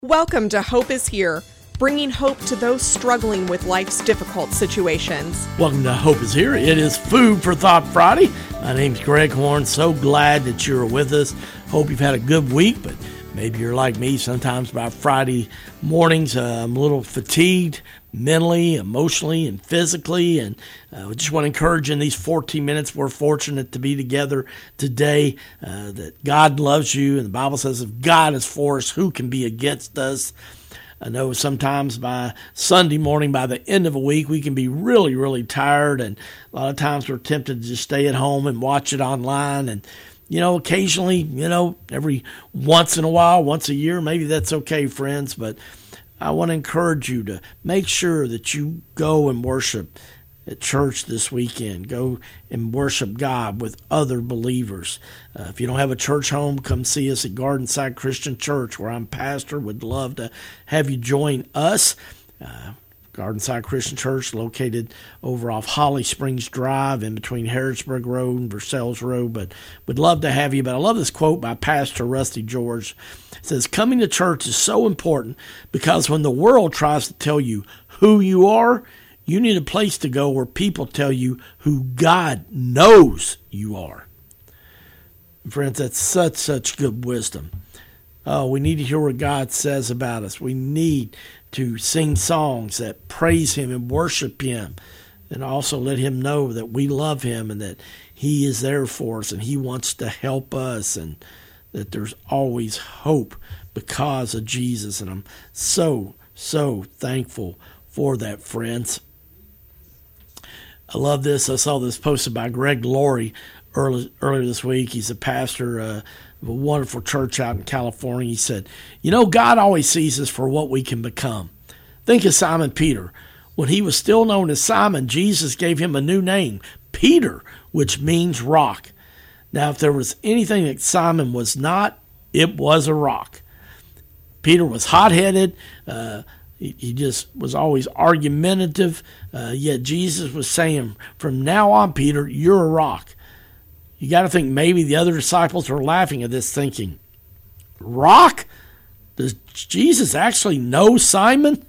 Welcome to Hope is Here, bringing hope to those struggling with life's difficult situations. Welcome to Hope is Here. It is Food for Thought Friday. My name's Greg Horn. So glad that you're with us. Hope you've had a good week, but maybe you're like me. Sometimes by Friday mornings, I'm a little fatigued mentally, emotionally, and physically. And we just want to encourage you in these 14 minutes. We're fortunate to be together today, that God loves you. And the Bible says if God is for us, who can be against us? I know sometimes by Sunday morning, by the end of a week, we can be really, really tired. And a lot of times we're tempted to just stay at home and watch it online. And occasionally, every once in a while, once a year, maybe that's okay, friends. But I want to encourage you to make sure that you go and worship at church this weekend. Go and worship God with other believers. If you don't have a church home, come see us at Gardenside Christian Church, where I'm pastor. Would love to have you join us. Gardenside Christian Church, located over off Holly Springs Drive in between Harrisburg Road and Versailles Road. But would love to have you. But I love this quote by Pastor Rusty George. It says, coming to church is so important because when the world tries to tell you who you are, you need a place to go where people tell you who God knows you are. Friends, that's such good wisdom. Oh, we need to hear what God says about us. We need to sing songs that praise Him and worship Him, and also let Him know that we love Him and that He is there for us and He wants to help us, and that there's always hope because of Jesus. And I'm so thankful for that, friends. I love this. I saw this posted by Greg Laurie earlier this week. He's a pastor of a wonderful church out in California. He said, God always sees us for what we can become. Think of Simon Peter. When he was still known as Simon, Jesus gave him a new name, Peter, which means rock. Now, if there was anything that Simon was not, it was a rock. Peter was hot-headed. He just was always argumentative. Yet Jesus was saying, from now on, Peter, you're a rock. You got to think maybe the other disciples were laughing at this, thinking, rock? Does Jesus actually know Simon?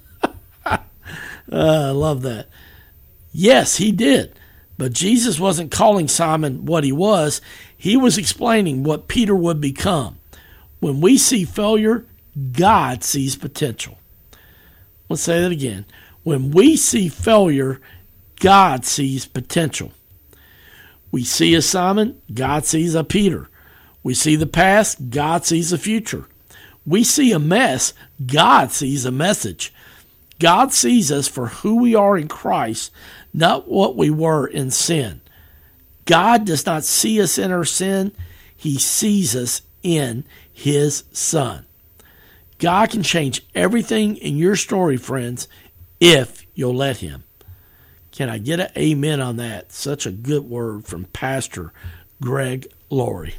I love that. Yes, he did. But Jesus wasn't calling Simon what he was. He was explaining what Peter would become. When we see failure, God sees potential. Let's say that again. When we see failure, God sees potential. We see a Simon, God sees a Peter. We see the past, God sees the future. We see a mess, God sees a message. God sees us for who we are in Christ, not what we were in sin. God does not see us in our sin. He sees us in His Son. God can change everything in your story, friends, if you'll let Him. Can I get an amen on that? Such a good word from Pastor Greg Laurie.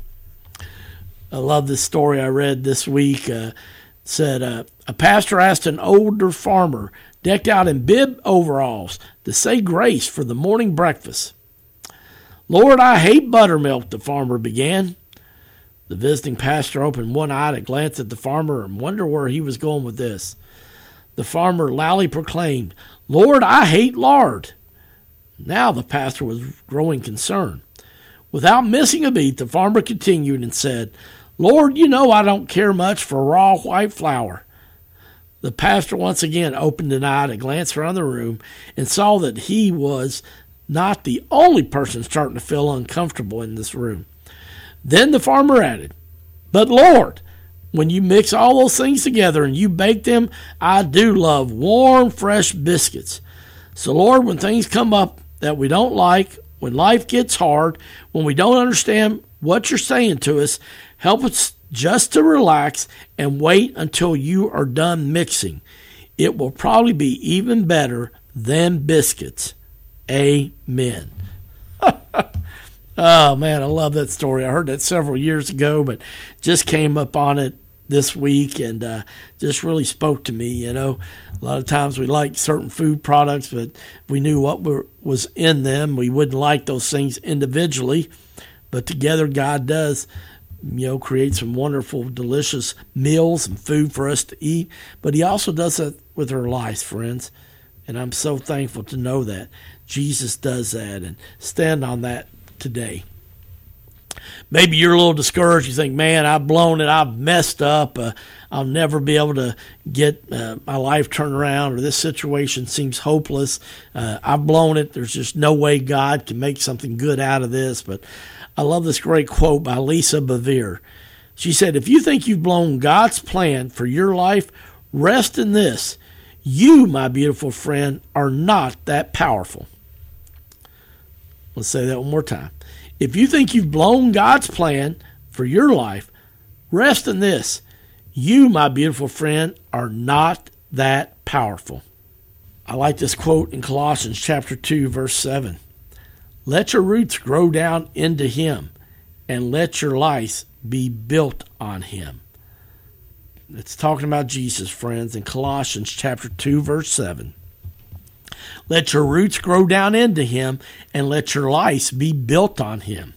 I love this story I read this week. Said a pastor asked an older farmer decked out in bib overalls to say grace for the morning breakfast. Lord, I hate buttermilk, the farmer began. The visiting pastor opened one eye to glance at the farmer and wonder where he was going with this. The farmer loudly proclaimed, Lord, I hate lard. Now the pastor was growing concerned. Without missing a beat, the farmer continued and said, Lord, I don't care much for raw white flour. The pastor once again opened an eye to glance around the room and saw that he was not the only person starting to feel uncomfortable in this room. Then the farmer added, but Lord, when you mix all those things together and you bake them, I do love warm, fresh biscuits. So Lord, when things come up that we don't like, when life gets hard, when we don't understand what you're saying to us, help us just to relax and wait until you are done mixing. It will probably be even better than biscuits. Amen. Oh, man, I love that story. I heard that several years ago, but just came up on it this week and just really spoke to me. A lot of times we like certain food products, but if we knew what was in them, we wouldn't like those things individually. But together, God does create some wonderful, delicious meals and food for us to eat. But he also does that with our lives, friends. And I'm so thankful to know that Jesus does that, and stand on that today. Maybe you're a little discouraged. You think, man, I've blown it. I've messed up. I'll never be able to get my life turned around, or this situation seems hopeless. I've blown it. There's just no way God can make something good out of this. But I love this great quote by Lisa Bevere. She said, if you think you've blown God's plan for your life, rest in this. You, my beautiful friend, are not that powerful. Let's say that one more time. If you think you've blown God's plan for your life, rest in this. You, my beautiful friend, are not that powerful. I like this quote in Colossians chapter 2, verse 7. Let your roots grow down into him, and let your life be built on him. It's talking about Jesus, friends, in Colossians chapter 2, verse 7. Let your roots grow down into him, and let your life be built on him.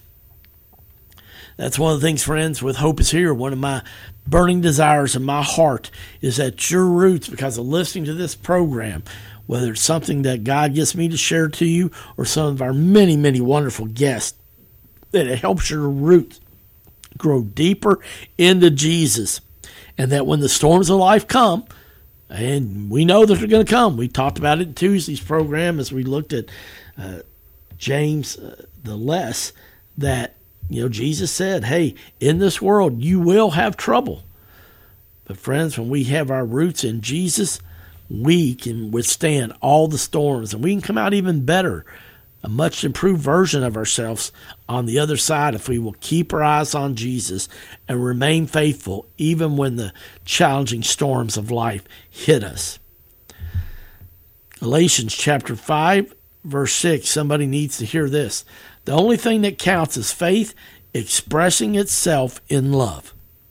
That's one of the things, friends, with Hope is Here. One of my burning desires in my heart is that your roots, because of listening to this program, whether it's something that God gets me to share to you or some of our many, many wonderful guests, that it helps your roots grow deeper into Jesus. And that when the storms of life come, and we know that they're going to come. We talked about it in Tuesday's program as we looked at James the Less, that Jesus said, hey, in this world you will have trouble. But friends, when we have our roots in Jesus, we can withstand all the storms, and we can come out even better, a much improved version of ourselves on the other side if we will keep our eyes on Jesus and remain faithful even when the challenging storms of life hit us. Galatians chapter 5, verse 6, somebody needs to hear this. The only thing that counts is faith expressing itself in love.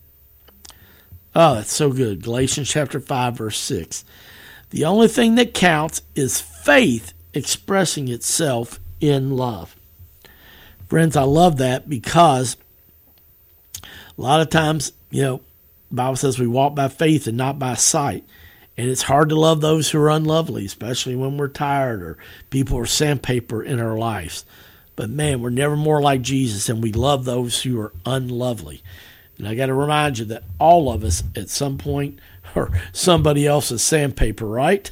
Oh, that's so good. Galatians chapter 5, verse 6. The only thing that counts is faith expressing itself in love. Friends, I love that because a lot of times, the Bible says we walk by faith and not by sight. And it's hard to love those who are unlovely, especially when we're tired or people are sandpaper in our lives. But man, we're never more like Jesus, and we love those who are unlovely. And I got to remind you that all of us at some point are somebody else's sandpaper, right?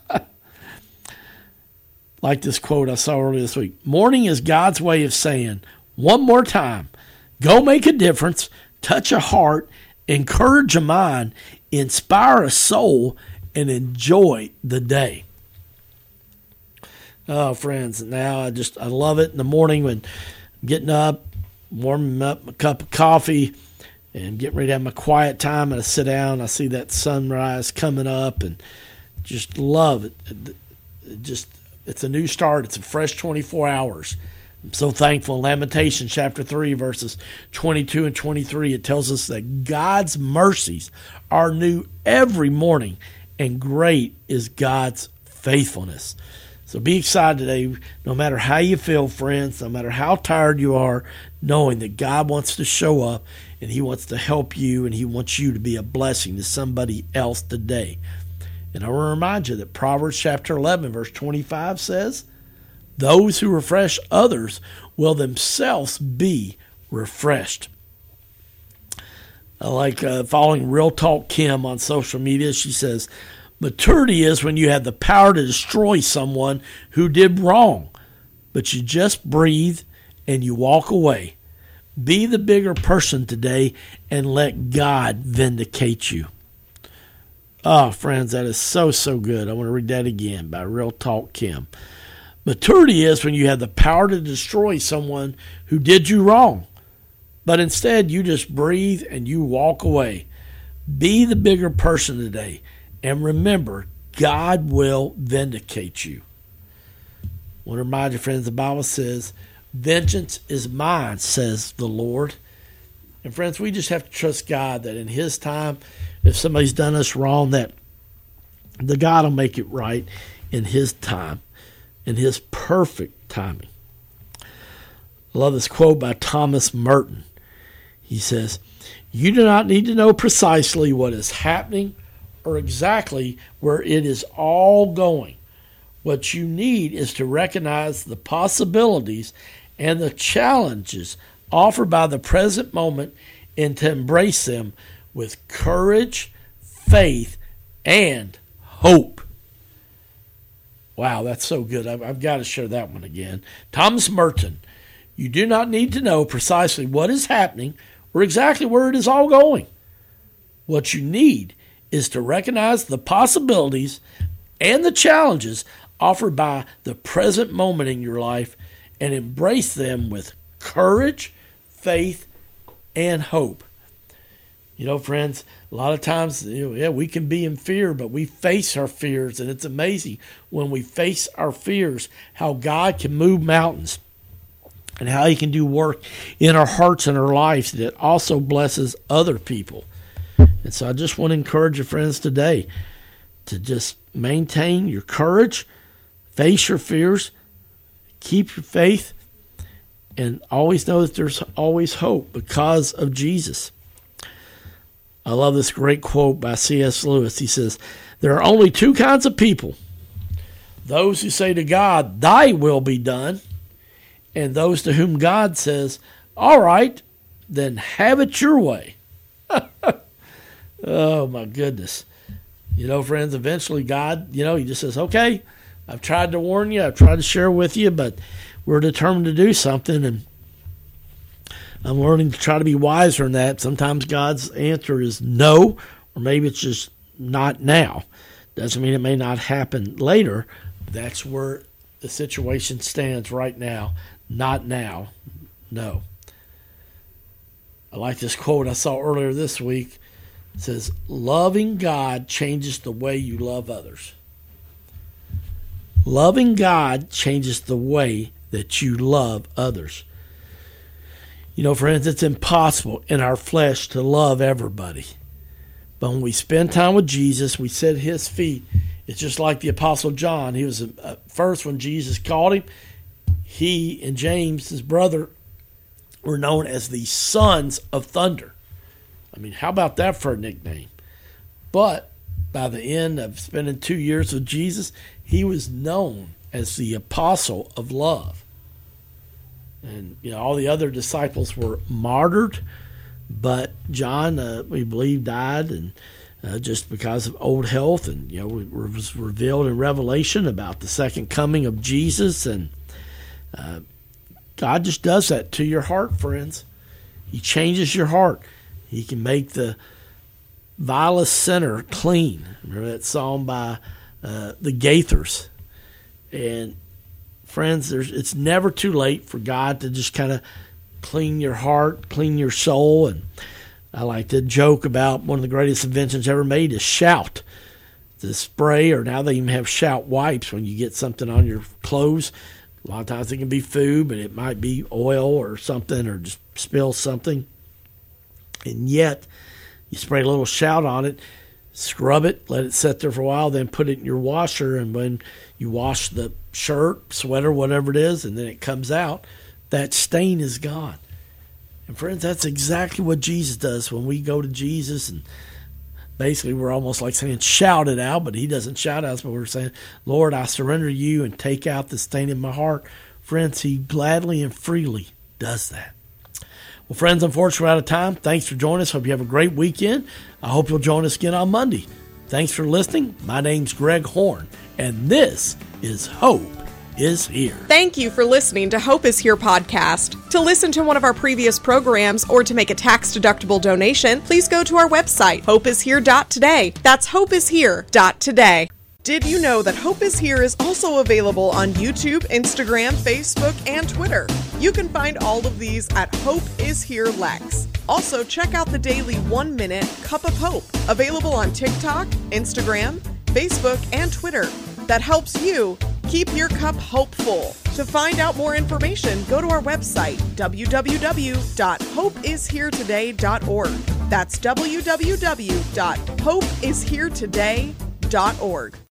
Like this quote I saw earlier this week. Mourning is God's way of saying, one more time, go make a difference, touch a heart, encourage a mind, inspire a soul, and enjoy the day. Oh, friends, now I love it in the morning when I'm getting up, warming up a cup of coffee, and getting ready to have my quiet time, and I sit down, I see that sunrise coming up, and just love it. It's a new start. It's a fresh 24 hours. I'm so thankful. In Lamentations chapter 3, verses 22 and 23, it tells us that God's mercies are new every morning, and great is God's faithfulness. So be excited today, no matter how you feel, friends, no matter how tired you are, knowing that God wants to show up, and he wants to help you, and he wants you to be a blessing to somebody else today. And I want to remind you that Proverbs chapter 11, verse 25 says, those who refresh others will themselves be refreshed. I like following Real Talk Kim on social media. She says, maturity is when you have the power to destroy someone who did wrong, but you just breathe and you walk away. Be the bigger person today and let God vindicate you. Oh, friends, that is so, so good. I want to read that again by Real Talk Kim. Maturity is when you have the power to destroy someone who did you wrong, but instead you just breathe and you walk away. Be the bigger person today, and remember, God will vindicate you. I want to remind you, friends, the Bible says, vengeance is mine, says the Lord. And friends, we just have to trust God that in his time, if somebody's done us wrong, that the God will make it right in his time, in his perfect timing. I love this quote by Thomas Merton. He says, you do not need to know precisely what is happening or exactly where it is all going. What you need is to recognize the possibilities and the challenges offered by the present moment and to embrace them with courage, faith, and hope. Wow, that's so good. I've got to share that one again. Thomas Merton, you do not need to know precisely what is happening or exactly where it is all going. What you need is to recognize the possibilities and the challenges offered by the present moment in your life and embrace them with courage, faith, and hope. You know, friends, a lot of times, we can be in fear, but we face our fears, and it's amazing when we face our fears how God can move mountains and how he can do work in our hearts and our lives that also blesses other people. And so I just want to encourage you, friends, today to just maintain your courage, face your fears, keep your faith, and always know that there's always hope because of Jesus. I love this great quote by C.S. Lewis. He says, there are only two kinds of people: those who say to God, thy will be done, and those to whom God says, all right, then have it your way. Oh, my goodness. You know, friends, eventually God, he just says, okay, I've tried to warn you, I've tried to share with you, but we're determined to do something, and I'm learning to try to be wiser in that. Sometimes God's answer is no, or maybe it's just not now. Doesn't mean it may not happen later. That's where the situation stands right now. Not now. No. I like this quote I saw earlier this week. It says, loving God changes the way you love others. Loving God changes the way that you love others. You know, friends, it's impossible in our flesh to love everybody. But when we spend time with Jesus, we sit at his feet. It's just like the Apostle John. He was first when Jesus called him. He and James, his brother, were known as the sons of thunder. I mean, how about that for a nickname? But by the end of spending 2 years with Jesus, he was known as the apostle of love. And, all the other disciples were martyred, but John, we believe, died and just because of old health. And, it was revealed in Revelation about the second coming of Jesus. And God just does that to your heart, friends. He changes your heart. He can make the vilest sinner clean. Remember that song by the Gaithers? And friends, it's never too late for God to just kind of clean your heart, clean your soul. And I like to joke about one of the greatest inventions ever made is Shout. The spray, or now they even have Shout wipes when you get something on your clothes. A lot of times it can be food, but it might be oil or something, or just spill something. And yet, you spray a little Shout on it, scrub it, let it sit there for a while, then put it in your washer, and when you wash the shirt, sweater, whatever it is, and then it comes out, that stain is gone. And friends, that's exactly what Jesus does when we go to Jesus. And basically, we're almost like saying, shout it out, but he doesn't shout at us, but we're saying, Lord, I surrender to you and take out the stain in my heart. Friends, he gladly and freely does that. Well, friends, unfortunately, we're out of time. Thanks for joining us. Hope you have a great weekend. I hope you'll join us again on Monday. Thanks for listening. My name's Greg Horn, and this is Hope is Here. Thank you for listening to Hope is Here podcast. To listen to one of our previous programs or to make a tax-deductible donation, please go to our website, hopeishere.today. That's hopeishere.today. Did you know that Hope is Here is also available on YouTube, Instagram, Facebook, and Twitter? You can find all of these at Hope is Here Lex. Also, check out the daily 1-minute Cup of Hope, available on TikTok, Instagram, Facebook, and Twitter. That helps you keep your cup hopeful. To find out more information, go to our website, www.hopeisheretoday.org. That's www.hopeisheretoday.org.